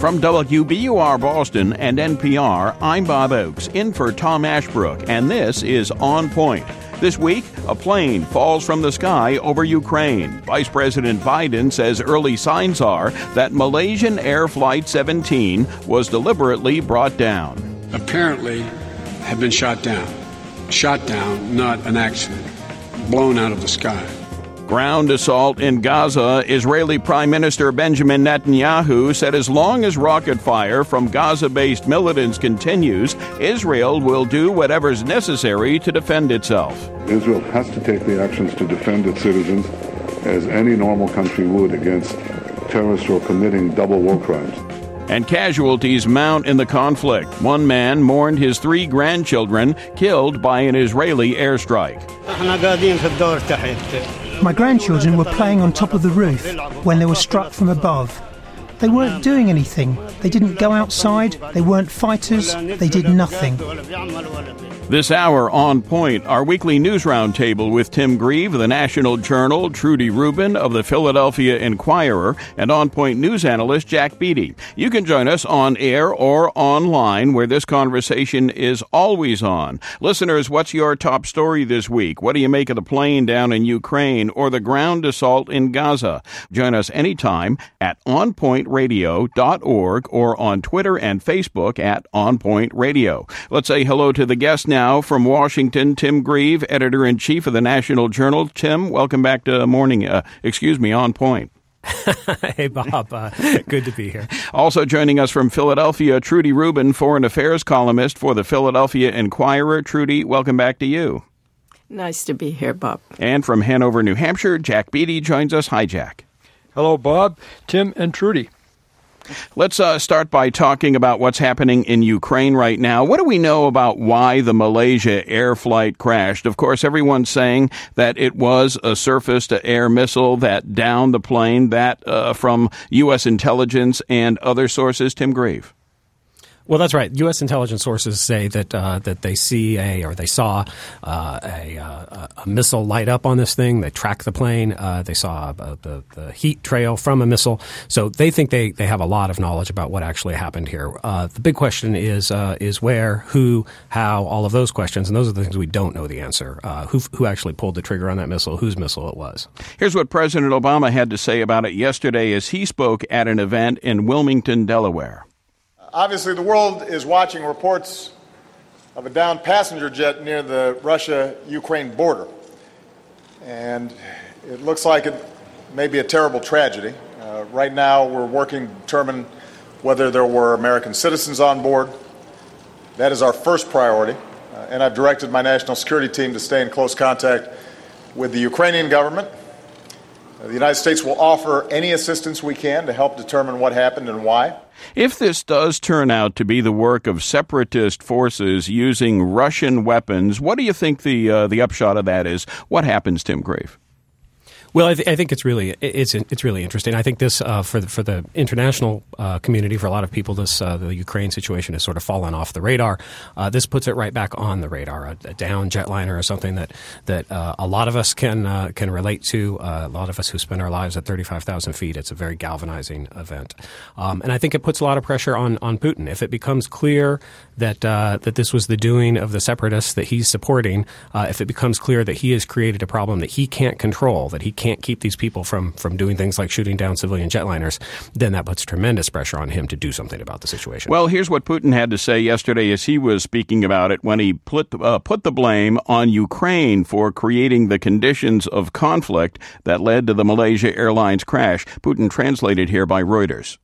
From WBUR Boston and NPR, I'm Bob Oakes, in for Tom Ashbrook, and this is On Point. This week, a plane falls from the sky over Ukraine. Vice President Biden says early signs are that Malaysian Air Flight 17 was deliberately brought down. Apparently have been shot down. Shot down, not an accident. Blown out of the sky. Ground assault in Gaza. Israeli Prime Minister Benjamin Netanyahu said as long as rocket fire from Gaza-based militants continues, Israel will do whatever's necessary to defend itself. Israel has to take the actions to defend its citizens as any normal country would against terrorists who are committing double war crimes. And casualties mount in the conflict. One man mourned his 3 grandchildren killed by an Israeli airstrike. My grandchildren were playing on top of the roof when they were struck from above. They weren't doing anything. They didn't go outside. They weren't fighters. They did nothing. This hour, On Point, our weekly news roundtable with Tim Grieve of the National Journal, Trudy Rubin of the Philadelphia Inquirer, and On Point news analyst Jack Beatty. You can join us on air or online, where this conversation is always on. Listeners, what's your top story this week? What do you make of the plane down in Ukraine or the ground assault in Gaza? Join us anytime at onpointradio.org or on Twitter and Facebook at On Point Radio. Let's say hello to the guest now from Washington, Tim Grieve, editor-in-chief of the National Journal. Tim, welcome back to On Point. Hey, Bob. Good to be here. Also joining us from Philadelphia, Trudy Rubin, foreign affairs columnist for the Philadelphia Inquirer. Trudy, welcome back to you. Nice to be here, Bob. And from Hanover, New Hampshire, Jack Beatty joins us. Hi, Jack. Hello, Bob, Tim, and Trudy. Let's start by talking about what's happening in Ukraine right now. What do we know about why the Malaysia air flight crashed? Of course, everyone's saying that it was a surface-to-air missile that downed the plane, that from U.S. intelligence and other sources. Tim Grieve. Well, that's right. U.S. intelligence sources say that they saw a missile light up on this thing. They tracked the plane. They saw the heat trail from a missile. So they think they have a lot of knowledge about what actually happened here. The big question is where, who, how, all of those questions, and those are the things we don't know the answer. Who actually pulled the trigger on that missile? Whose missile it was? Here's what President Obama had to say about it yesterday as he spoke at an event in Wilmington, Delaware. Obviously, the world is watching reports of a downed passenger jet near the Russia-Ukraine border. And it looks like it may be a terrible tragedy. Right now, we're working to determine whether there were American citizens on board. That is our first priority. And I've directed my national security team to stay in close contact with the Ukrainian government. The United States will offer any assistance we can to help determine what happened and why. If this does turn out to be the work of separatist forces using Russian weapons, what do you think the upshot of that is? What happens, Tim Grieve? Well, I think it's really interesting. I think this for the international community, for a lot of people, the Ukraine situation has sort of fallen off the radar. This puts it right back on the radar. A down jetliner is something that a lot of us can relate to. A lot of us who spend our lives at 35,000 feet. It's a very galvanizing event, and I think it puts a lot of pressure on Putin. If it becomes clear that this was the doing of the separatists that he's supporting, if it becomes clear that he has created a problem that he can't control, that he can't keep these people from doing things like shooting down civilian jetliners, then that puts tremendous pressure on him to do something about the situation. Well, here's what Putin had to say yesterday as he was speaking about it when he put the blame on Ukraine for creating the conditions of conflict that led to the Malaysia Airlines crash. Putin translated here by Reuters.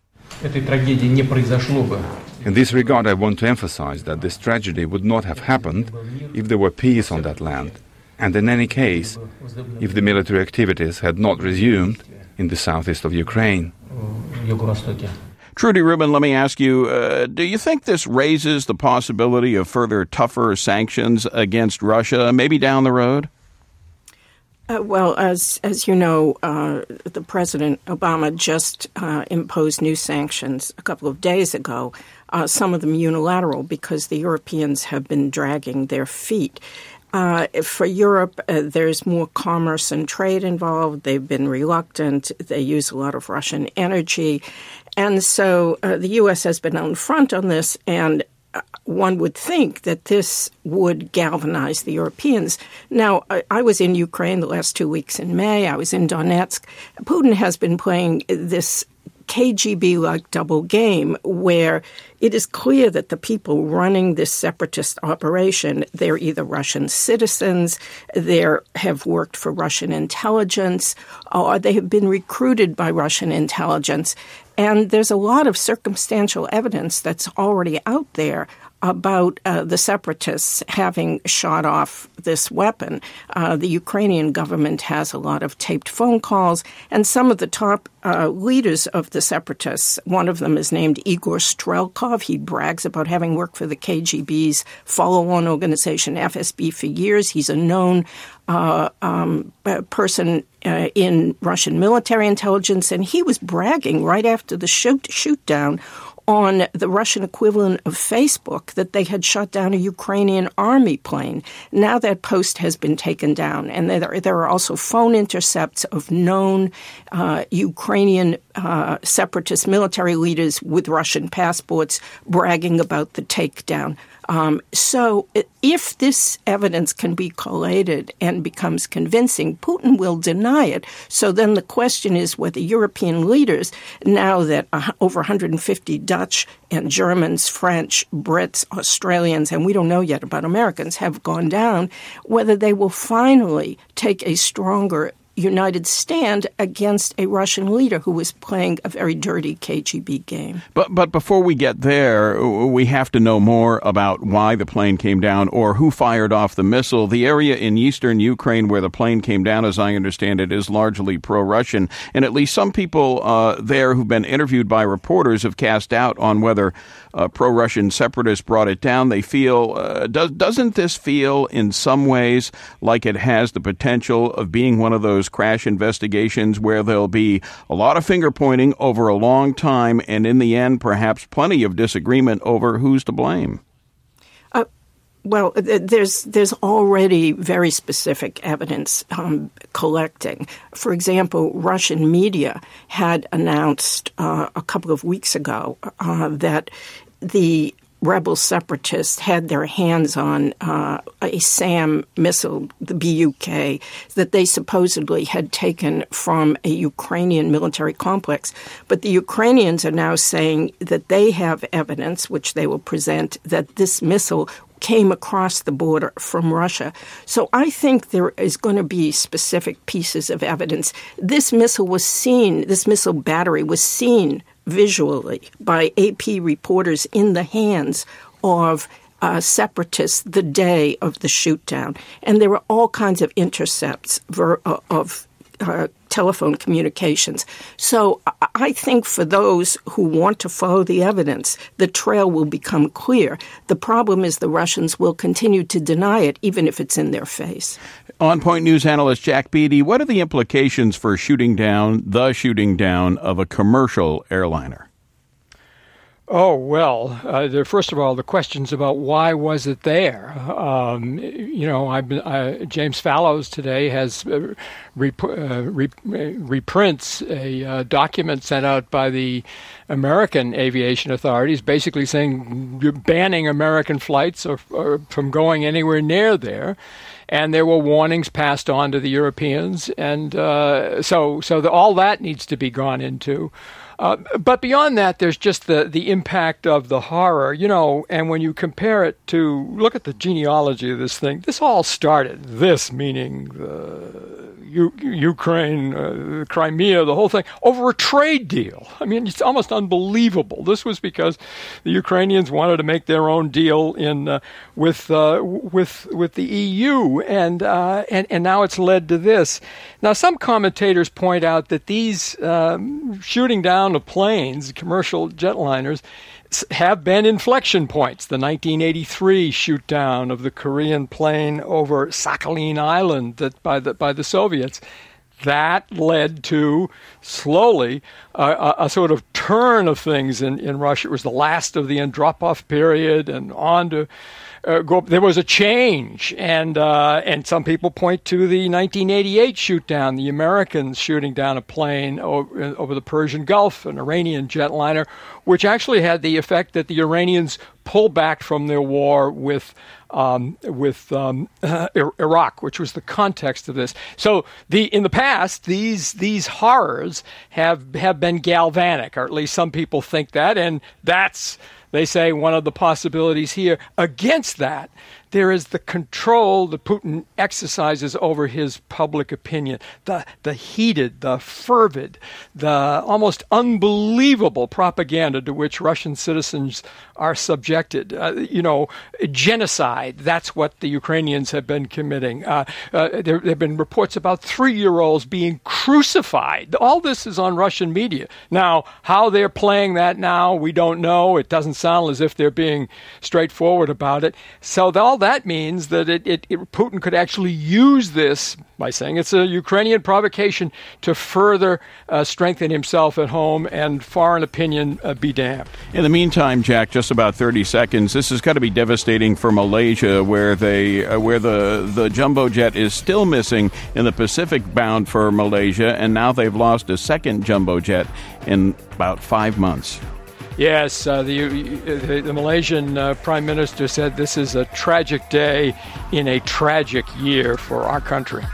In this regard, I want to emphasize that this tragedy would not have happened if there were peace on that land. And in any case, if the military activities had not resumed in the southeast of Ukraine. Trudy Rubin, let me ask you, do you think this raises the possibility of further tougher sanctions against Russia, maybe down the road? Well, as you know, the President Obama just imposed new sanctions a couple of days ago, some of them unilateral because the Europeans have been dragging their feet. For Europe, there's more commerce and trade involved. They've been reluctant. They use a lot of Russian energy. And so the U.S. has been out in front on this, and one would think that this would galvanize the Europeans. Now, I was in Ukraine the last 2 weeks in May. I was in Donetsk. Putin has been playing this KGB-like double game where it is clear that the people running this separatist operation, they're either Russian citizens, they have worked for Russian intelligence, or they have been recruited by Russian intelligence. And there's a lot of circumstantial evidence that's already out there about the separatists having shot off this weapon. The Ukrainian government has a lot of taped phone calls, and some of the top leaders of the separatists, one of them is named Igor Strelkov. He brags about having worked for the KGB's follow-on organization, FSB, for years. He's a known person in Russian military intelligence, and he was bragging right after the shoot down on the Russian equivalent of Facebook that they had shot down a Ukrainian army plane. Now that post has been taken down, and there are also phone intercepts of known Ukrainian separatist military leaders with Russian passports bragging about the takedown. So if this evidence can be collated and becomes convincing, Putin will deny it. So then the question is whether European leaders, now that over 150 Dutch and Germans, French, Brits, Australians, and we don't know yet about Americans, have gone down, whether they will finally take a stronger united stand against a Russian leader who was playing a very dirty KGB game. But before we get there, we have to know more about why the plane came down or who fired off the missile. The area in eastern Ukraine where the plane came down, as I understand it, is largely pro-Russian. And at least some people there who've been interviewed by reporters have cast doubt on whether pro-Russian separatists brought it down. They feel, doesn't this feel in some ways like it has the potential of being one of those crash investigations where there'll be a lot of finger pointing over a long time and in the end perhaps plenty of disagreement over who's to blame? Well, there's already very specific evidence collecting. For example, Russian media had announced a couple of weeks ago that the rebel separatists had their hands on a SAM missile, the BUK, that they supposedly had taken from a Ukrainian military complex. But the Ukrainians are now saying that they have evidence, which they will present, that this missile came across the border from Russia. So I think there is going to be specific pieces of evidence. This missile battery was seen visually by AP reporters in the hands of separatists the day of the shoot-down. And there were all kinds of intercepts of telephone communications. So I think for those who want to follow the evidence, the trail will become clear. The problem is the Russians will continue to deny it, even if it's in their face. On Point News analyst Jack Beatty, what are the implications for shooting down of a commercial airliner? Oh, well, first of all, the questions about why was it there? James Fallows today has reprints a document sent out by the American aviation authorities basically saying you're banning American flights or from going anywhere near there. And there were warnings passed on to the Europeans. And so all that needs to be gone into. But beyond that, there's just the impact of the horror, and when you compare it to, look at the genealogy of this thing, this all started, meaning Ukraine, Crimea, the whole thing, over a trade deal. I mean, it's almost unbelievable. This was because the Ukrainians wanted to make their own deal with the EU, and now it's led to this. Now, some commentators point out that these shooting down of planes, commercial jetliners, have been inflection points. The 1983 shoot down of the Korean plane over Sakhalin Island by the Soviets, that led to slowly a sort of turn of things in Russia. It was the last of the Andropov period, and on to go up. There was a change, and some people point to the 1988 shoot down, the Americans shooting down a plane over the Persian Gulf, an Iranian jetliner, which actually had the effect that the Iranians pulled back from their war with Iraq, which was the context of this. So in the past, these horrors have been galvanic, or at least some people think that, and that's, they say, one of the possibilities here. Against that, there is the control that Putin exercises over his public opinion, the heated, the fervid, the almost unbelievable propaganda to which Russian citizens are subjected. Genocide, that's what the Ukrainians have been committing. There have been reports about 3-year-olds being crucified. All this is on Russian media. Now, how they're playing that now, we don't know. It doesn't sound as if they're being straightforward about it. So all that means that Putin could actually use this, by saying it's a Ukrainian provocation, to further strengthen himself at home, and foreign opinion be damned. In the meantime, Jack, just about 30 seconds, this has got to be devastating for Malaysia, where the jumbo jet is still missing in the Pacific bound for Malaysia, and now they've lost a second jumbo jet in about 5 months. Yes, the Malaysian Prime Minister said this is a tragic day in a tragic year for our country.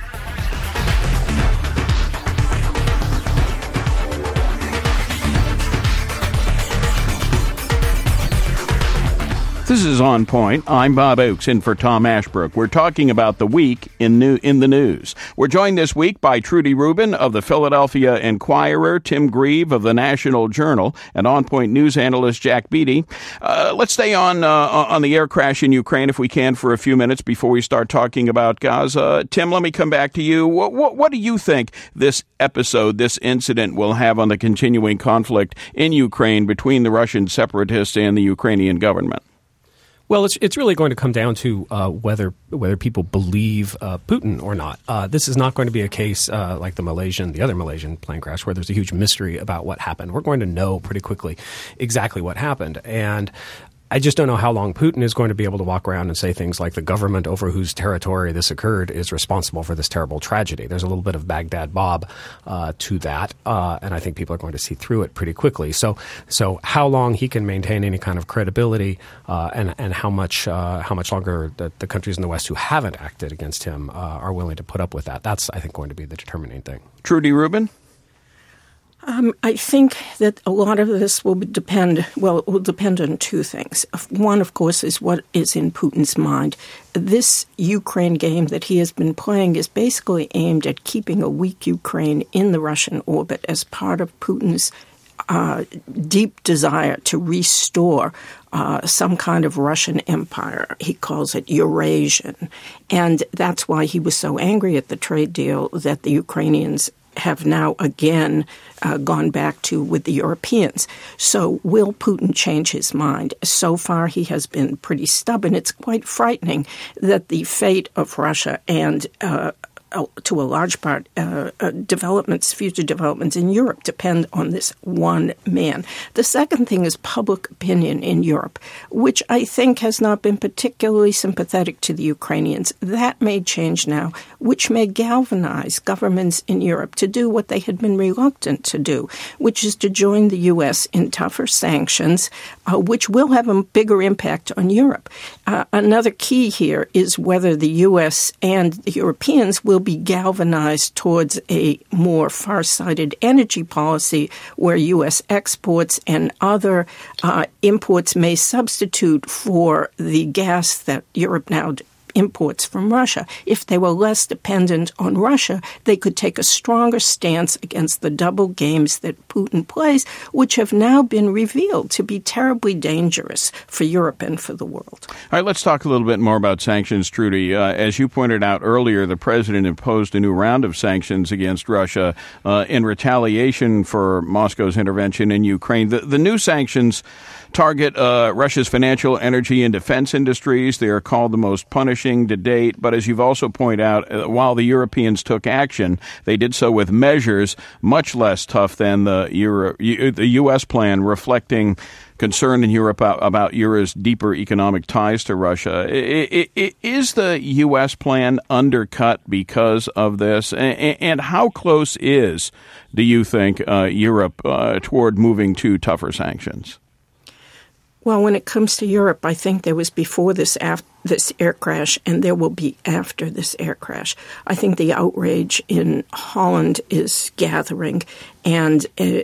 This is On Point. I'm Bob Oakes, in for Tom Ashbrook. We're talking about the week in the news. We're joined this week by Trudy Rubin of the Philadelphia Inquirer, Tim Grieve of the National Journal, and On Point news analyst Jack Beatty. Let's stay on the air crash in Ukraine, if we can, for a few minutes before we start talking about Gaza. Tim, let me come back to you. What do you think this episode, this incident, will have on the continuing conflict in Ukraine between the Russian separatists and the Ukrainian government? Well, it's really going to come down to whether people believe Putin or not. This is not going to be a case like the other Malaysian plane crash, where there's a huge mystery about what happened. We're going to know pretty quickly exactly what happened. And I just don't know how long Putin is going to be able to walk around and say things like the government over whose territory this occurred is responsible for this terrible tragedy. There's a little bit of Baghdad Bob to that, and I think people are going to see through it pretty quickly. So how long he can maintain any kind of credibility, and how much longer the countries in the West who haven't acted against him are willing to put up with that. That's, I think, going to be the determining thing. Trudy Rubin? I think that a lot of this will depend on two things. One, of course, is what is in Putin's mind. This Ukraine game that he has been playing is basically aimed at keeping a weak Ukraine in the Russian orbit as part of Putin's deep desire to restore some kind of Russian empire. He calls it Eurasian. And that's why he was so angry at the trade deal that the Ukrainians have now again gone back to with the Europeans. So will Putin change his mind? So far, he has been pretty stubborn. It's quite frightening that the fate of Russia and to a large part, future developments in Europe depend on this one man. The second thing is public opinion in Europe, which I think has not been particularly sympathetic to the Ukrainians. That may change now, which may galvanize governments in Europe to do what they had been reluctant to do, which is to join the U.S. in tougher sanctions, which will have a bigger impact on Europe. Another key here is whether the U.S. and the Europeans will be galvanized towards a more far-sighted energy policy where U.S. exports and other imports may substitute for the gas that Europe now imports from Russia. If they were less dependent on Russia, they could take a stronger stance against the double games that Putin plays, which have now been revealed to be terribly dangerous for Europe and for the world. All right, let's talk a little bit more about sanctions, Trudy. As you pointed out earlier, the president imposed a new round of sanctions against Russia in retaliation for Moscow's intervention in Ukraine. The new sanctions target Russia's financial, energy, and defense industries. They are called the most punishing pushing to date, but as you've also pointed out, while the Europeans took action, they did so with measures much less tough than the U.S. plan, reflecting concern in Europe about Europe's deeper economic ties to Russia. Is the U.S. plan undercut because of this? And how close do you think, Europe toward moving to tougher sanctions? Well, when it comes to Europe, I think there was before this air crash, and there will be after this air crash. I think the outrage in Holland is gathering, and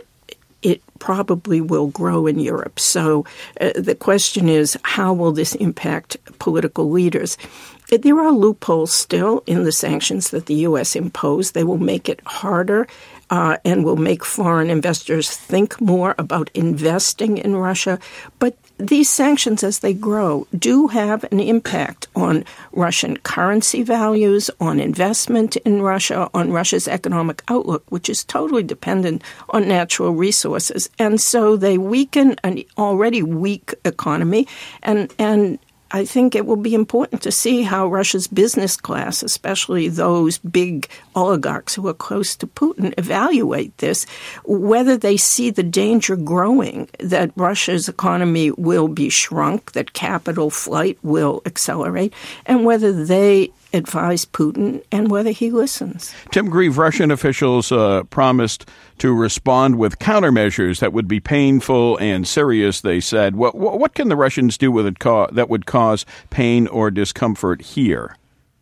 it probably will grow in Europe. So the question is, how will this impact political leaders? There are loopholes still in the sanctions that the U.S. imposed. They will make it harder and will make foreign investors think more about investing in Russia. But these sanctions, as they grow, do have an impact on Russian currency values, on investment in Russia, on Russia's economic outlook, which is totally dependent on natural resources. And so they weaken an already weak economy, and I think it will be important to see how Russia's business class, especially those big oligarchs who are close to Putin, evaluate this, whether they see the danger growing that Russia's economy will be shrunk, that capital flight will accelerate, and whether they advise Putin and whether he listens. Tim Grieve, Russian officials promised to respond with countermeasures that would be painful and serious, they said. What can the Russians do with it that would cause pain or discomfort here?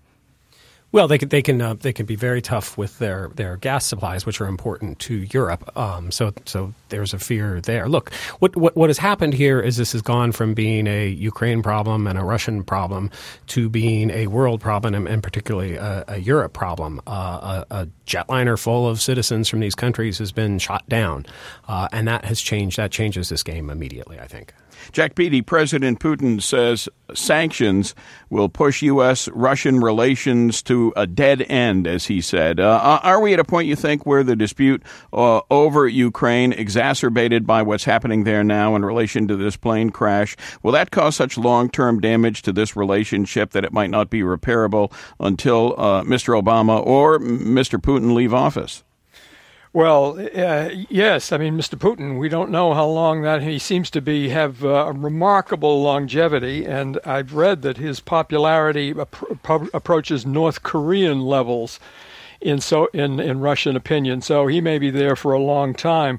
Well, they can be very tough with their gas supplies, which are important to Europe. So there's a fear there. Look, what has happened here is this has gone from being a Ukraine problem and a Russian problem to being a world problem, and particularly a Europe problem. A jetliner full of citizens from these countries has been shot down, and that has changed. That changes this game immediately, I think. Jack Beatty, President Putin says sanctions will push U.S.-Russian relations to a dead end, as he said. Are we at a point, you think, where the dispute over Ukraine, exacerbated by what's happening there now in relation to this plane crash, will that cause such long-term damage to this relationship that it might not be repairable until Mr. Obama or Mr. Putin leave office? Well, yes. I mean, Mr. Putin, we don't know how long that he seems to have a remarkable longevity, and I've read that his popularity approaches North Korean levels in Russian opinion. So he may be there for a long time.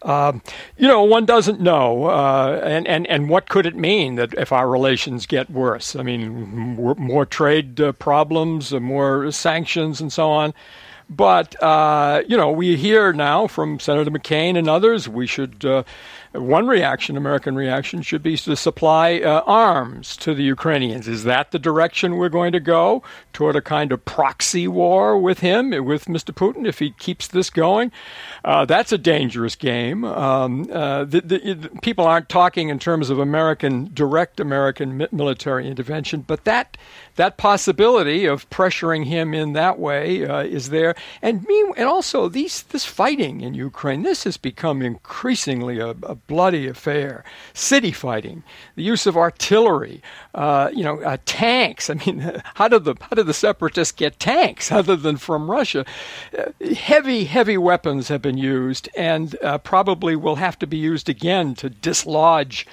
One doesn't know. And what could it mean that if our relations get worse? I mean, more trade problems, more sanctions, and so on. But, we hear now from Senator McCain and others, we should, American reaction should be to supply arms to the Ukrainians. Is that the direction we're going to go, toward a kind of proxy war with Mr. Putin, if he keeps this going? That's a dangerous game. People aren't talking in terms of direct American military intervention, but that possibility of pressuring him in that way is there. And also this fighting in Ukraine, this has become increasingly a bloody affair. City fighting, the use of artillery, tanks. I mean, how did the separatists get tanks other than from Russia? Heavy weapons have been used, and probably will have to be used again to dislodge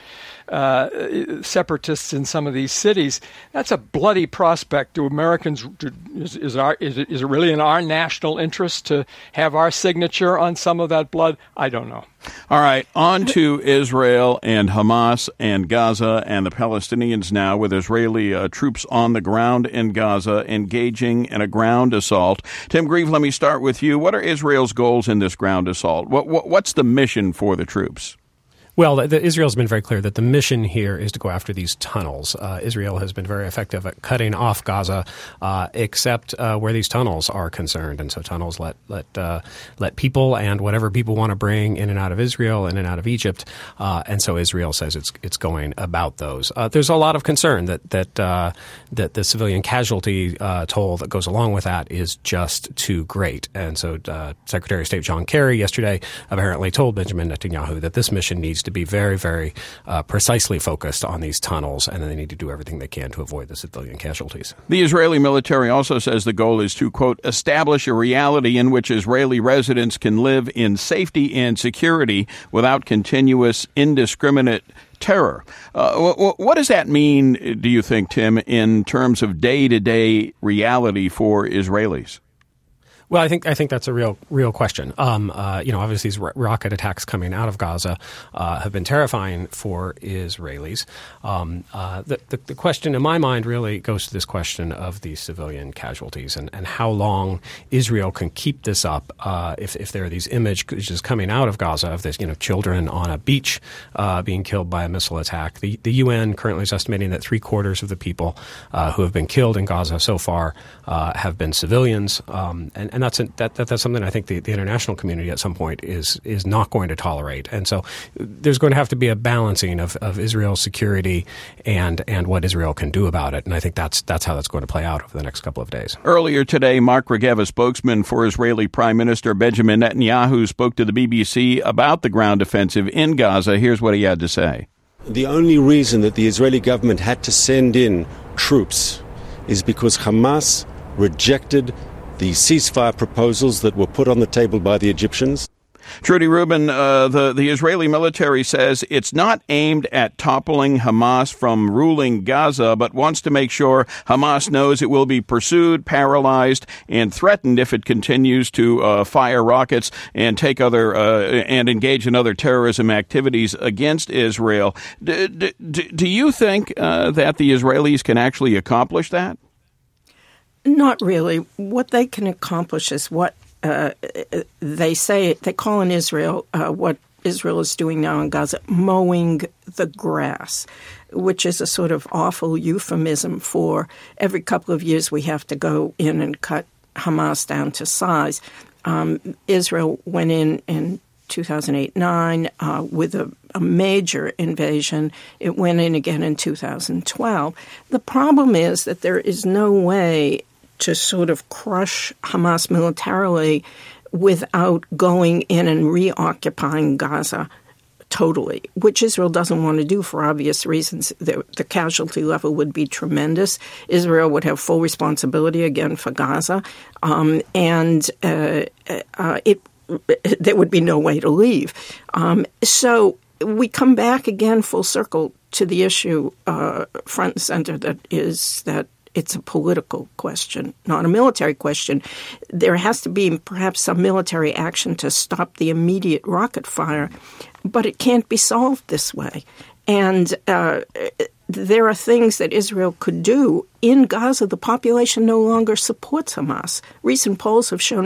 separatists in some of these cities. That's a bloody prospect. Do Americans? Is it really in our national interest to have our signature on some of that blood? I don't know. All right, on to Israel and Hamas and Gaza and the Palestinians now, with Israeli troops on the ground in Gaza engaging in a ground assault. Tim Grieve, let me start with you. What are Israel's goals in this ground assault? What's the mission for the troops? Well, Israel's been very clear that the mission here is to go after these tunnels. Israel has been very effective at cutting off Gaza, except where these tunnels are concerned. And so tunnels let people and whatever people want to bring in and out of Israel, in and out of Egypt. And so Israel says it's going about those. There's a lot of concern that the civilian casualty toll that goes along with that is just too great. And so Secretary of State John Kerry yesterday apparently told Benjamin Netanyahu that this mission needs needs to be very, very precisely focused on these tunnels, and then they need to do everything they can to avoid the civilian casualties. The Israeli military also says the goal is to, quote, establish a reality in which Israeli residents can live in safety and security without continuous, indiscriminate terror. What does that mean, do you think, Tim, in terms of day-to-day reality for Israelis? Well, I think that's a real question. Obviously these rocket attacks coming out of Gaza have been terrifying for Israelis. The question in my mind really goes to this question of the civilian casualties and how long Israel can keep this up if there are these images coming out of Gaza of this, children on a beach being killed by a missile attack. The UN currently is estimating that 3/4 of the people who have been killed in Gaza so far have been civilians, and that's something I think the international community at some point is not going to tolerate. And so there's going to have to be a balancing of Israel's security and what Israel can do about it. And I think that's how that's going to play out over the next couple of days. Earlier today, Mark Regev, a spokesman for Israeli Prime Minister Benjamin Netanyahu, spoke to the BBC about the ground offensive in Gaza. Here's what he had to say. The only reason that the Israeli government had to send in troops is because Hamas rejected the ceasefire proposals that were put on the table by the Egyptians. Trudy Rubin, the Israeli military says it's not aimed at toppling Hamas from ruling Gaza, but wants to make sure Hamas knows it will be pursued, paralyzed, and threatened if it continues to fire rockets and take and engage in other terrorism activities against Israel. Do you think that the Israelis can actually accomplish that? Not really. What they can accomplish is what they say. They call in Israel what Israel is doing now in Gaza, mowing the grass, which is a sort of awful euphemism for every couple of years we have to go in and cut Hamas down to size. Israel went in 2008-9 with a major invasion. It went in again in 2012. The problem is that there is no way to sort of crush Hamas militarily without going in and reoccupying Gaza totally, which Israel doesn't want to do for obvious reasons. The casualty level would be tremendous. Israel would have full responsibility again for Gaza, and there would be no way to leave. So we come back again full circle to the issue front and center that it's a political question, not a military question. There has to be perhaps some military action to stop the immediate rocket fire, but it can't be solved this way. And there are things that Israel could do. In Gaza, the population no longer supports Hamas. Recent polls have shown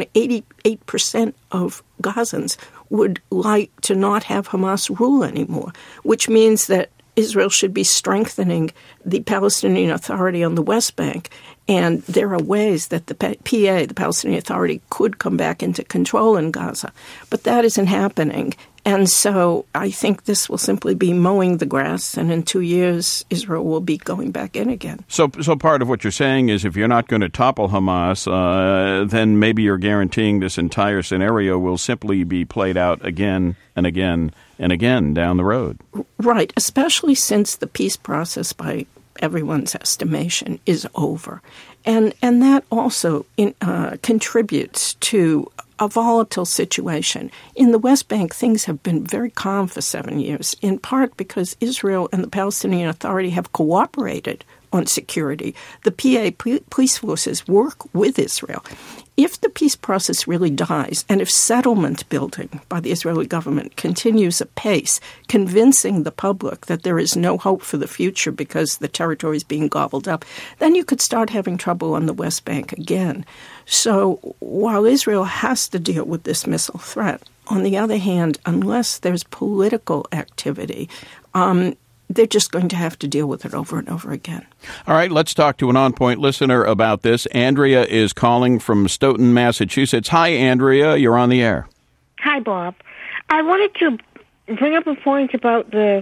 88% of Gazans would like to not have Hamas rule anymore, which means that Israel should be strengthening the Palestinian Authority on the West Bank. And there are ways that the PA, the Palestinian Authority, could come back into control in Gaza. But that isn't happening. And so I think this will simply be mowing the grass, and in 2 years, Israel will be going back in again. So part of what you're saying is if you're not going to topple Hamas, then maybe you're guaranteeing this entire scenario will simply be played out again and again and again down the road. Right, especially since the peace process, by everyone's estimation, is over. And that also contributes to a volatile situation. In the West Bank, things have been very calm for 7 years, in part because Israel and the Palestinian Authority have cooperated on security. The PA police forces work with Israel. If the peace process really dies, and if settlement building by the Israeli government continues apace, convincing the public that there is no hope for the future because the territory is being gobbled up, then you could start having trouble on the West Bank again. So while Israel has to deal with this missile threat, on the other hand, unless there's political activity, they're just going to have to deal with it over and over again. All right, let's talk to an On Point listener about this. Andrea is calling from Stoughton, Massachusetts. Hi, Andrea. You're on the air. Hi, Bob. I wanted to bring up a point about the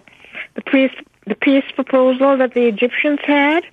peace proposal that the Egyptians had.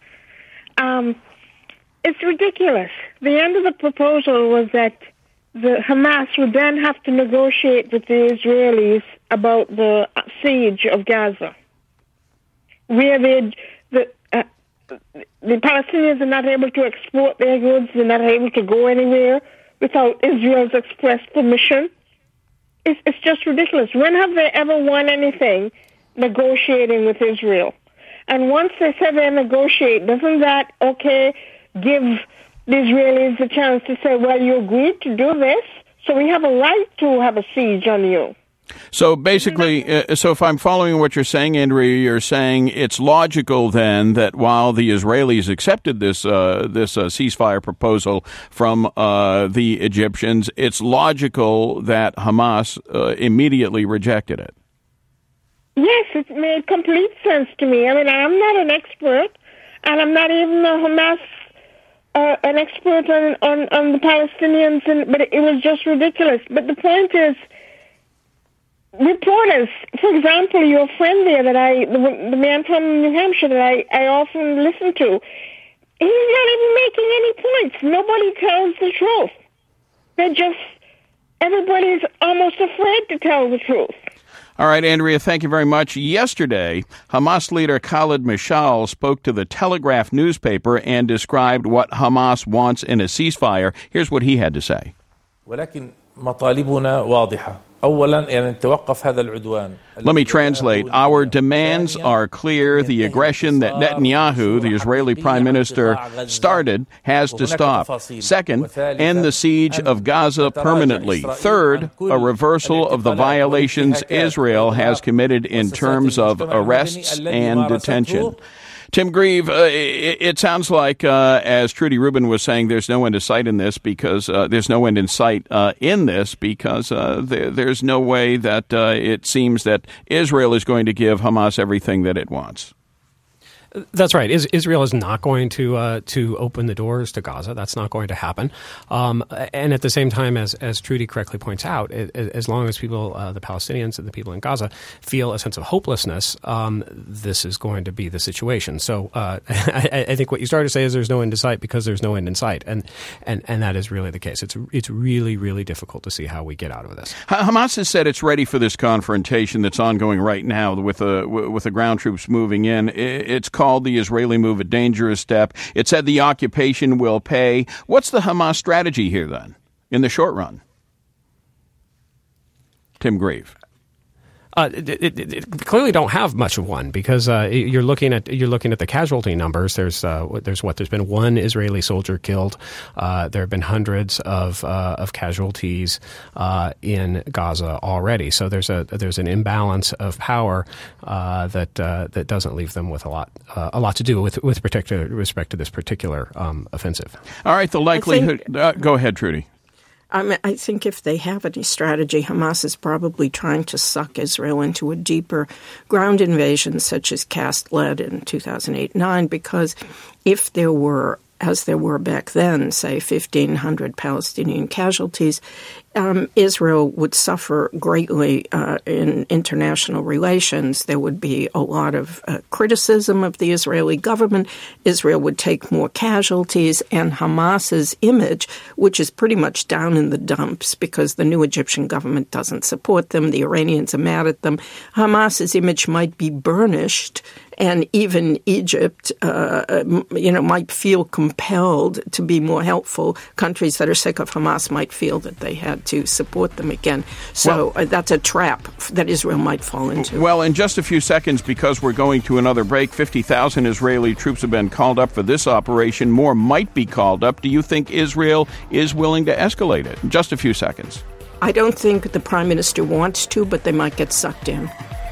It's ridiculous. The end of the proposal was that the Hamas would then have to negotiate with the Israelis about the siege of Gaza, where the Palestinians are not able to export their goods, they're not able to go anywhere without Israel's express permission. It's just ridiculous. When have they ever won anything negotiating with Israel? And once they say they negotiate, doesn't that, give the Israelis a chance to say, well, you agreed to do this, so we have a right to have a siege on you? So basically, so if I'm following what you're saying, Andrea, you're saying it's logical then that while the Israelis accepted this ceasefire proposal from the Egyptians, it's logical that Hamas immediately rejected it. Yes, it made complete sense to me. I mean, I'm not an expert, and I'm not even a Hamas an expert on the Palestinians, but it was just ridiculous. But the point is, reporters, for example, your friend there the man from New Hampshire that I often listen to, he's not even making any points. Nobody tells the truth. Everybody's almost afraid to tell the truth. All right, Andrea, thank you very much. Yesterday, Hamas leader Khalid Mashal spoke to the Telegraph newspaper and described what Hamas wants in a ceasefire. Here's what he had to say. ولكن مطالبنا واضحة. Let me translate. Our demands are clear. The aggression that Netanyahu, the Israeli prime minister, started has to stop. Second, end the siege of Gaza permanently. Third, a reversal of the violations Israel has committed in terms of arrests and detention. Tim Grieve, it sounds like, as Trudy Rubin was saying, there's no end in sight in this because there's no way that it seems that Israel is going to give Hamas everything that it wants. That's right. Israel is not going to open the doors to Gaza. That's not going to happen. And at the same time, as Trudy correctly points out, as long as people, the Palestinians and the people in Gaza, feel a sense of hopelessness, this is going to be the situation. So I think what you started to say is there's no end in sight because there's no end in sight, and that is really the case. It's really, really difficult to see how we get out of this. Hamas has said it's ready for this confrontation that's ongoing right now with the ground troops moving in. It's called the Israeli move a dangerous step. It said the occupation will pay. What's the Hamas strategy here, then, in the short run? Tim Grieve. It clearly don't have much of one because you're looking at the casualty numbers. There's been one Israeli soldier killed. There have been hundreds of casualties in Gaza already. So there's an imbalance of power that doesn't leave them with a lot to do with respect to this particular offensive. All right, the likelihood. Go ahead, Trudy. I think if they have any strategy, Hamas is probably trying to suck Israel into a deeper ground invasion, such as Cast led in 2008-9, because if there were, as there were back then, say 1,500 Palestinian casualties, Israel would suffer greatly in international relations. There would be a lot of criticism of the Israeli government. Israel would take more casualties, and Hamas's image, which is pretty much down in the dumps because the new Egyptian government doesn't support them, the Iranians are mad at them, Hamas's image might be burnished, and even Egypt, might feel compelled to be more helpful. Countries that are sick of Hamas might feel that they had to support them again. So that's a trap that Israel might fall into. Well, in just a few seconds, because we're going to another break, 50,000 Israeli troops have been called up for this operation. More might be called up. Do you think Israel is willing to escalate it? In just a few seconds. I don't think the Prime Minister wants to, but they might get sucked in.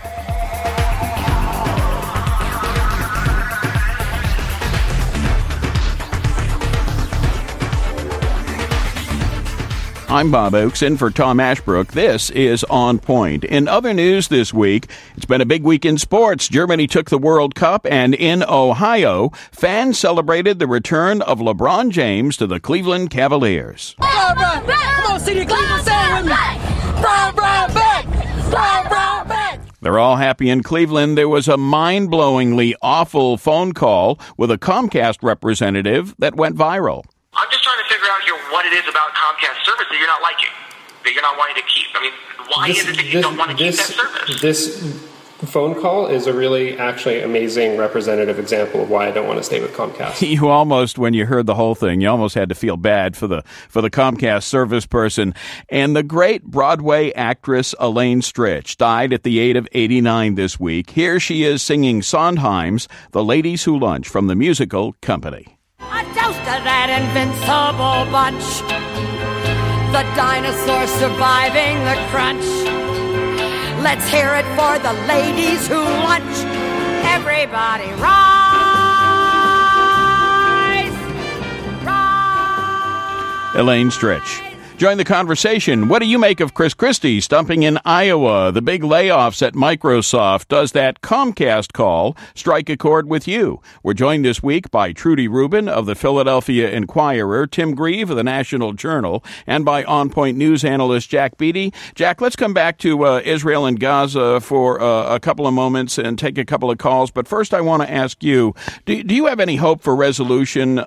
I'm Bob Oakes, in for Tom Ashbrook. This is On Point. In other news this week, it's been a big week in sports. Germany took the World Cup, and in Ohio, fans celebrated the return of LeBron James to the Cleveland Cavaliers. Come on, City Cleveland, say it with me. Brown back. Brown back. They're all happy in Cleveland. There was a mind-blowingly awful phone call with a Comcast representative that went viral. I'm just trying to figure out here what it is about Comcast service that you're not liking, that you're not wanting to keep. I mean, why is it that you don't want to keep that service? This phone call is a really actually amazing representative example of why I don't want to stay with Comcast. You almost, when you heard the whole thing, you almost had to feel bad for the Comcast service person. And the great Broadway actress Elaine Stritch died at the age of 89 this week. Here she is singing Sondheim's The Ladies Who Lunch from the musical Company. A toast to that invincible bunch, the dinosaurs surviving the crunch. Let's hear it for the ladies who lunch. Everybody rise! Rise! Elaine Stritch. Join the conversation. What do you make of Chris Christie stumping in Iowa? The big layoffs at Microsoft. Does that Comcast call strike a chord with you? We're joined this week by Trudy Rubin of the Philadelphia Inquirer, Tim Grieve of the National Journal, and by On Point News analyst Jack Beatty. Jack, let's come back to Israel and Gaza for a couple of moments and take a couple of calls. But first, I want to ask you, do you have any hope for resolution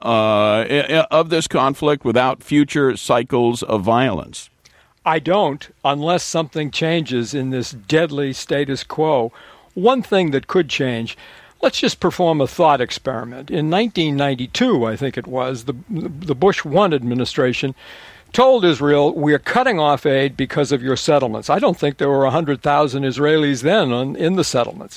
of this conflict without future cycles of violence? I don't, unless something changes in this deadly status quo. One thing that could change, let's just perform a thought experiment. In 1992, I think it was, the Bush 1 administration told Israel, we're cutting off aid because of your settlements. I don't think there were 100,000 Israelis then in the settlements.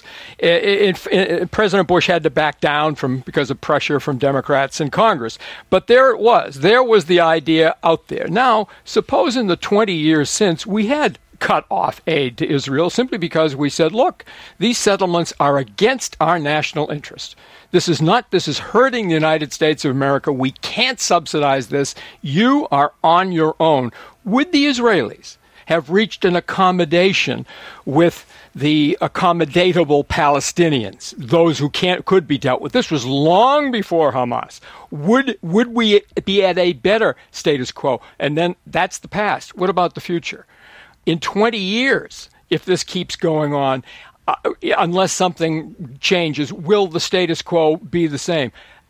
President Bush had to back down because of pressure from Democrats in Congress. But there it was. There was the idea out there. Now, suppose in the 20 years since we had cut off aid to Israel simply because we said, look, these settlements are against our national interest. This is hurting the United States of America. We can't subsidize this. You are on your own. Would the Israelis have reached an accommodation with the accommodatable Palestinians, those who could be dealt with? This was long before Hamas. Would we be at a better status quo? And then that's the past. What about the future? In 20 years, if this keeps going on, unless something changes, will the status quo be the same?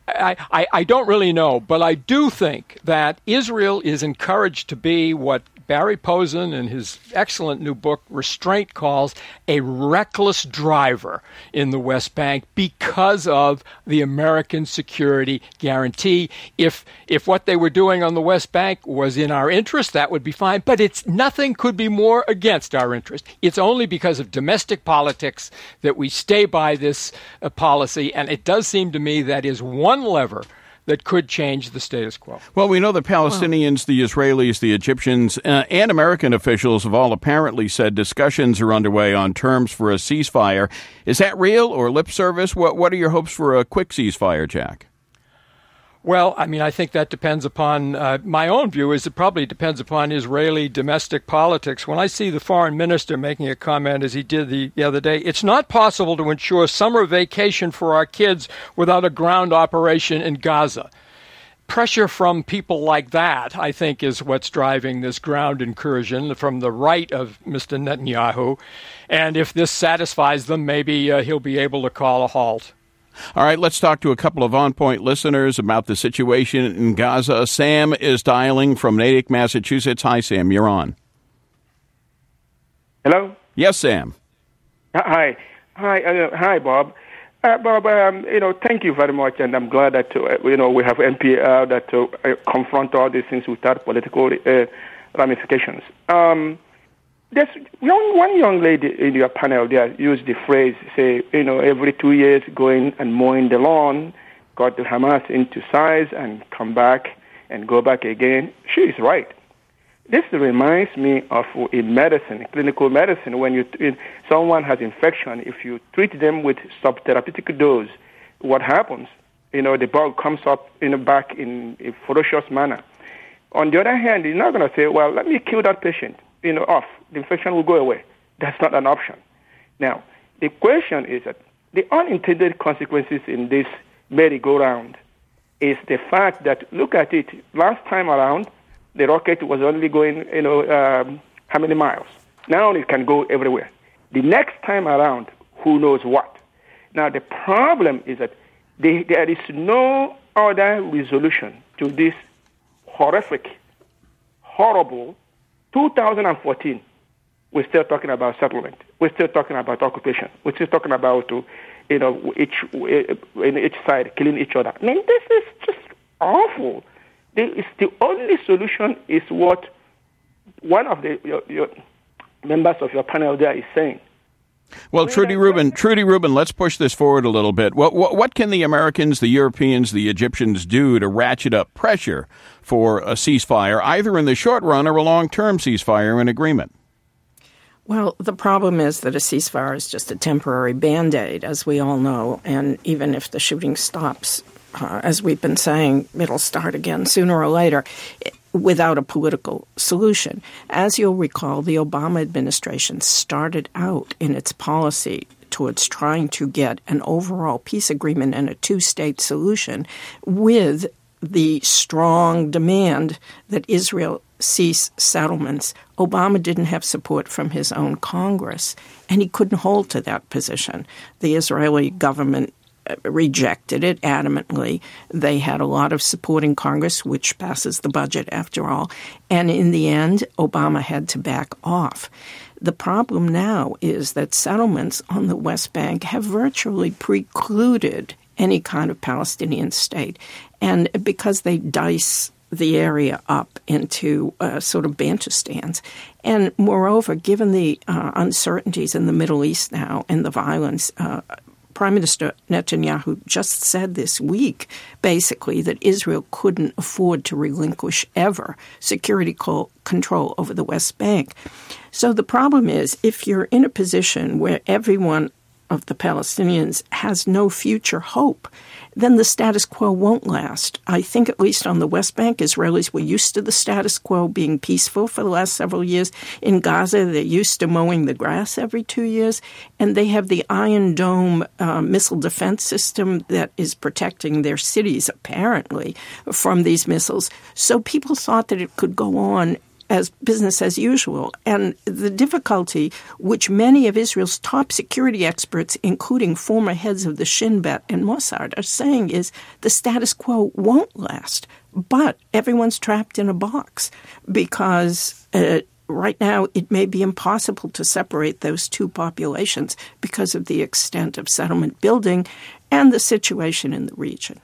I don't really know, but I do think that Israel is encouraged to be what Barry Posen, in his excellent new book, Restraint, calls a reckless driver in the West Bank because of the American security guarantee. If what they were doing on the West Bank was in our interest, that would be fine, but nothing could be more against our interest. It's only because of domestic politics that we stay by this policy, and it does seem to me that is one lever that could change the status quo. Well, we know the Palestinians, the Israelis, the Egyptians, and American officials have all apparently said discussions are underway on terms for a ceasefire. Is that real or lip service? What are your hopes for a quick ceasefire, Jack? Well, I mean, I think that depends upon, my own view is it probably depends upon Israeli domestic politics. When I see the foreign minister making a comment, as he did the other day, it's not possible to ensure summer vacation for our kids without a ground operation in Gaza. Pressure from people like that, I think, is what's driving this ground incursion from the right of Mr. Netanyahu. And if this satisfies them, maybe he'll be able to call a halt. All right, let's talk to a couple of On Point listeners about the situation in Gaza. Sam is dialing from Natick, Massachusetts. Hi, Sam. You're on. Hello? Yes, Sam. Hi, Bob. Bob, thank you very much, and I'm glad that, we have NPR that confront all these things without political ramifications. There's one young lady in your panel there used the phrase, say, every 2 years going and mowing the lawn, got the Hamas into size and come back and go back again. She is right. This reminds me of in medicine, clinical medicine, when someone has infection, if you treat them with subtherapeutic dose, what happens? The bug comes up back in a ferocious manner. On the other hand, you're not going to say, well, let me kill that patient. Off. The infection will go away. That's not an option. Now, the question is that the unintended consequences in this merry-go-round is the fact that, look at it, last time around, the rocket was only going, how many miles? Now it can go everywhere. The next time around, who knows what? Now, the problem is that there is no other resolution to this horrific, horrible 2014, we're still talking about settlement. We're still talking about occupation. We're still talking about, each side killing each other. I mean, this is just awful. The only solution is what one of your members of your panel there is saying. Well, Trudy Rubin, let's push this forward a little bit. What can the Americans, the Europeans, the Egyptians do to ratchet up pressure for a ceasefire, either in the short run or a long-term ceasefire and agreement? Well, the problem is that a ceasefire is just a temporary Band-Aid, as we all know, and even if the shooting stops, as we've been saying, it'll start again sooner or later without a political solution. As you'll recall, the Obama administration started out in its policy towards trying to get an overall peace agreement and a two-state solution with the strong demand that Israel cease settlements. Obama didn't have support from his own Congress, and he couldn't hold to that position. The Israeli government rejected it adamantly. They had a lot of support in Congress, which passes the budget after all. And in the end, Obama had to back off. The problem now is that settlements on the West Bank have virtually precluded any kind of Palestinian state. And because they dice the area up into sort of bantustans. And moreover, given the uncertainties in the Middle East now and the violence, Prime Minister Netanyahu just said this week, basically, that Israel couldn't afford to relinquish ever security control over the West Bank. So the problem is, if you're in a position where everyone of the Palestinians has no future hope, then the status quo won't last. I think at least on the West Bank, Israelis were used to the status quo being peaceful for the last several years. In Gaza, they're used to mowing the grass every 2 years. And they have the Iron Dome missile defense system that is protecting their cities, apparently, from these missiles. So people thought that it could go on as business as usual. And the difficulty, which many of Israel's top security experts, including former heads of the Shin Bet and Mossad, are saying is the status quo won't last. But everyone's trapped in a box because right now it may be impossible to separate those two populations because of the extent of settlement building and the situation in the region.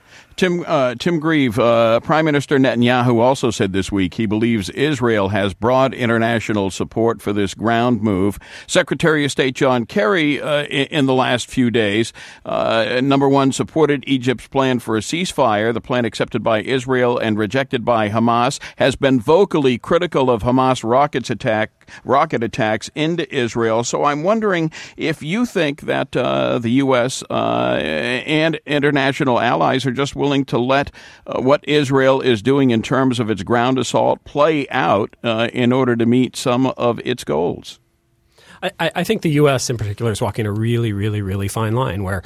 Tim Grieve, Prime Minister Netanyahu also said this week he believes Israel has broad international support for this ground move. Secretary of State John Kerry, in the last few days, number one, supported Egypt's plan for a ceasefire. The plan accepted by Israel and rejected by Hamas, has been vocally critical of Hamas rocket attacks into Israel. So I'm wondering if you think that the U.S. And international allies are just willing to let what Israel is doing in terms of its ground assault play out in order to meet some of its goals. I think the U.S. in particular is walking a really, really, really fine line where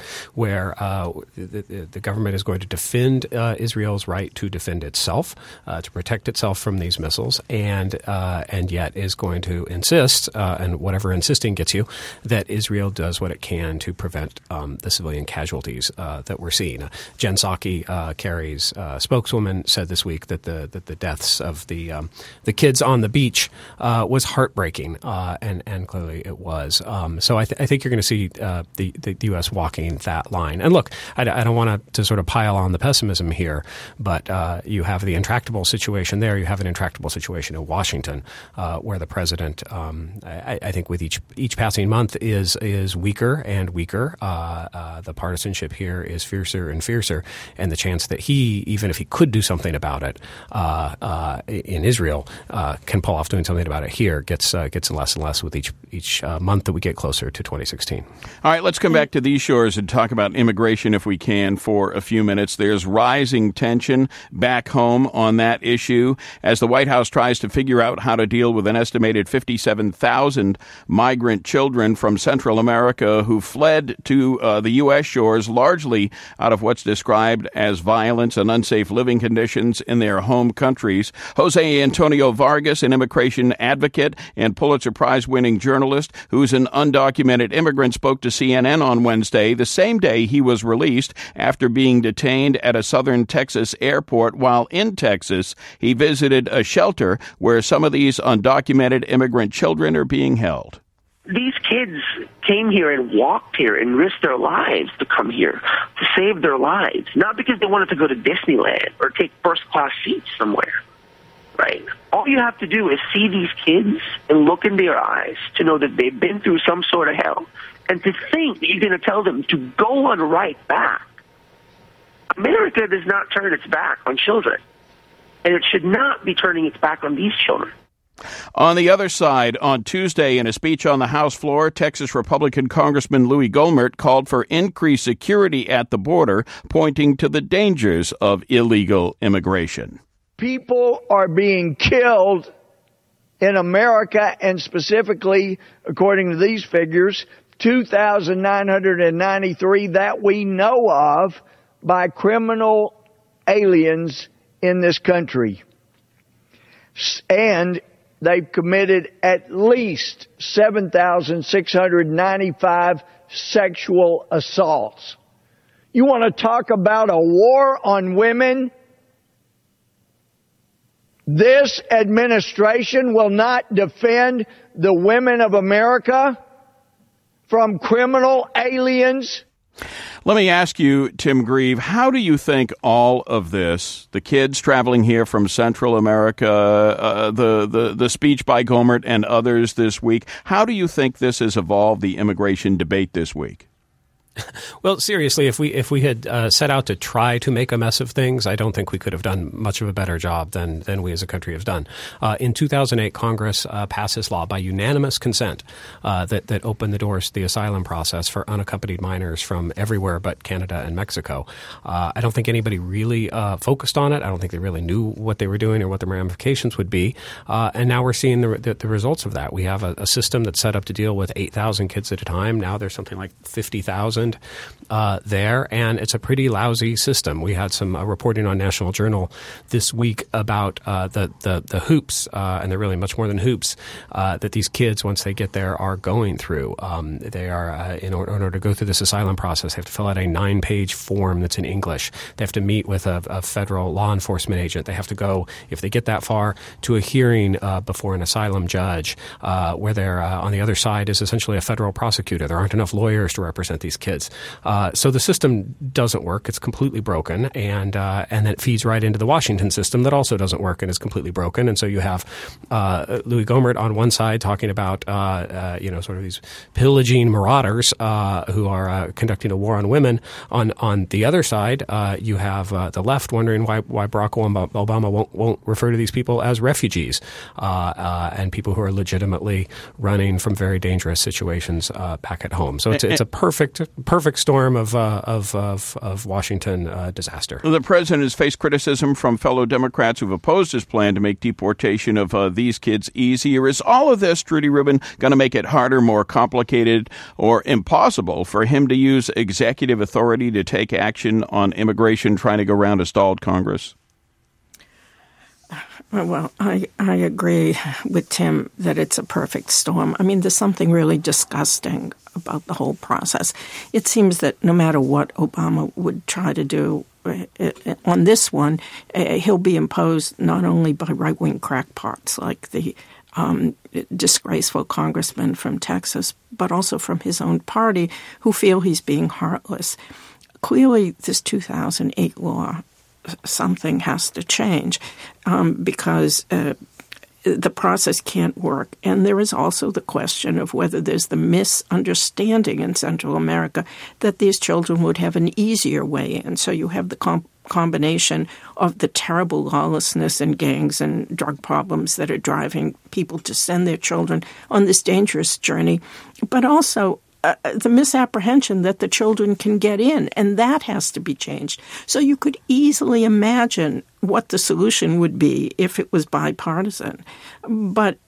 the government is going to defend Israel's right to defend itself, to protect itself from these missiles, and yet is going to insist, and whatever insisting gets you, that Israel does what it can to prevent the civilian casualties that we're seeing. Jen Psaki, Kerry's spokeswoman, said this week that the deaths of the kids on the beach was heartbreaking, and clearly it was. So I think you're going to see the U.S. walking that line. And look, I don't want to sort of pile on the pessimism here, but you have the intractable situation there. You have an intractable situation in Washington, where the president, I think, with each passing month is weaker and weaker. The partisanship here is fiercer and fiercer, and the chance that he, even if he could do something about it in Israel, can pull off doing something about it here gets less and less with each month that we get closer to 2016. All right, let's come back to these shores and talk about immigration if we can for a few minutes. There's rising tension back home on that issue as the White House tries to figure out how to deal with an estimated 57,000 migrant children from Central America who fled to the U.S. shores largely out of what's described as violence and unsafe living conditions in their home countries. Jose Antonio Vargas, an immigration advocate and Pulitzer Prize-winning journalist, West, who's an undocumented immigrant, spoke to CNN on Wednesday, the same day he was released after being detained at a southern Texas airport. While in Texas, he visited a shelter where some of these undocumented immigrant children are being held. These kids came here and walked here and risked their lives to come here, to save their lives, not because they wanted to go to Disneyland or take first-class seats somewhere, right? All you have to do is see these kids and look in their eyes to know that they've been through some sort of hell, and to think that you're going to tell them to go on right back. America does not turn its back on children, and it should not be turning its back on these children. On the other side, on Tuesday, in a speech on the House floor, Texas Republican Congressman Louis Gohmert called for increased security at the border, pointing to the dangers of illegal immigration. People are being killed in America, and specifically, according to these figures, 2,993 that we know of by criminal aliens in this country. And they've committed at least 7,695 sexual assaults. You want to talk about a war on women? This administration will not defend the women of America from criminal aliens. Let me ask you, Tim Grieve, how do you think all of this, the kids traveling here from Central America, the speech by Gohmert and others this week, how do you think this has evolved the immigration debate this week? Well, seriously, if we had set out to try to make a mess of things, I don't think we could have done much of a better job than we as a country have done. In 2008, Congress passed this law by unanimous consent that opened the doors to the asylum process for unaccompanied minors from everywhere but Canada and Mexico. I don't think anybody really focused on it. I don't think they really knew what they were doing or what the ramifications would be. And now we're seeing the results of that. We have a system that's set up to deal with 8,000 kids at a time. Now there's something like 50,000 there, and it's a pretty lousy system. We had some reporting on National Journal this week about the hoops, and they're really much more than hoops, that these kids, once they get there, are going through. They are, in order to go through this asylum process, they have to fill out a 9-page form that's in English. They have to meet with a federal law enforcement agent. They have to go, if they get that far, to a hearing before an asylum judge, where they're on the other side is essentially a federal prosecutor. There aren't enough lawyers to represent these kids. So the system doesn't work. It's completely broken, and then it feeds right into the Washington system that also doesn't work and is completely broken. And so you have Louis Gohmert on one side talking about sort of these pillaging marauders who are conducting a war on women. On the other side, you have the left wondering why Barack Obama won't refer to these people as refugees and people who are legitimately running from very dangerous situations back at home. So it's a perfect storm of Washington disaster. The president has faced criticism from fellow Democrats who've opposed his plan to make deportation of these kids easier. Is all of this, Trudy Rubin, going to make it harder, more complicated, or impossible for him to use executive authority to take action on immigration, trying to go around a stalled Congress? Well, I agree with Tim that it's a perfect storm. I mean, there's something really disgusting about the whole process. It seems that no matter what Obama would try to do on this one, he'll be imposed not only by right-wing crackpots like the disgraceful congressman from Texas, but also from his own party who feel he's being heartless. Clearly, this 2008 law, something has to change because the process can't work. And there is also the question of whether there's the misunderstanding in Central America that these children would have an easier way in. So you have the combination of the terrible lawlessness and gangs and drug problems that are driving people to send their children on this dangerous journey, but also the misapprehension that the children can get in, and that has to be changed. So you could easily imagine what the solution would be if it was bipartisan. But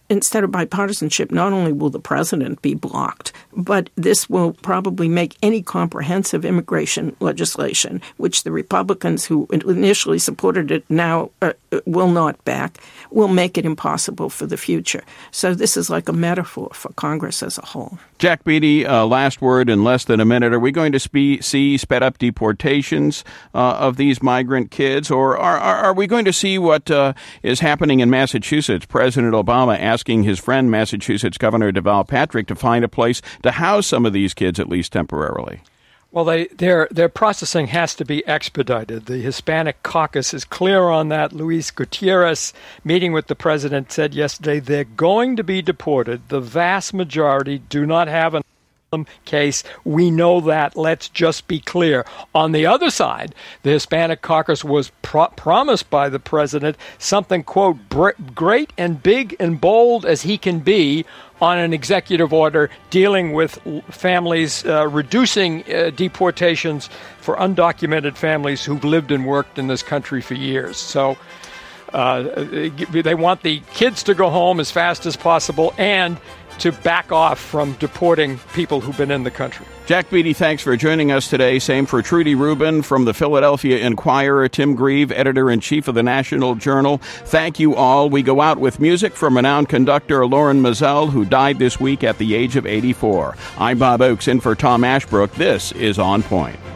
instead of bipartisanship, not only will the president be blocked, but this will probably make any comprehensive immigration legislation, which the Republicans who initially supported it now will not back, will make it impossible for the future. So this is like a metaphor for Congress as a whole. Jack Beatty, last word in less than a minute. Are we going to see sped-up deportations of these migrant kids, or are we going to see what is happening in Massachusetts? President Obama asking his friend, Massachusetts Governor Deval Patrick, to find a place to house some of these kids, at least temporarily. Well, their processing has to be expedited. The Hispanic caucus is clear on that. Luis Gutierrez, meeting with the president, said yesterday they're going to be deported. The vast majority do not have an case. We know that. Let's just be clear. On the other side, the Hispanic caucus was promised by the president something, quote, great and big and bold as he can be on an executive order dealing with families, reducing deportations for undocumented families who've lived and worked in this country for years. So they want the kids to go home as fast as possible and to back off from deporting people who've been in the country. Jack Beatty, thanks for joining us today. Same for Trudy Rubin from the Philadelphia Inquirer, Tim Grieve, editor-in-chief of the National Journal. Thank you all. We go out with music from renowned conductor Loren Mazel, who died this week at the age of 84. I'm Bob Oakes in for Tom Ashbrook. This is On Point.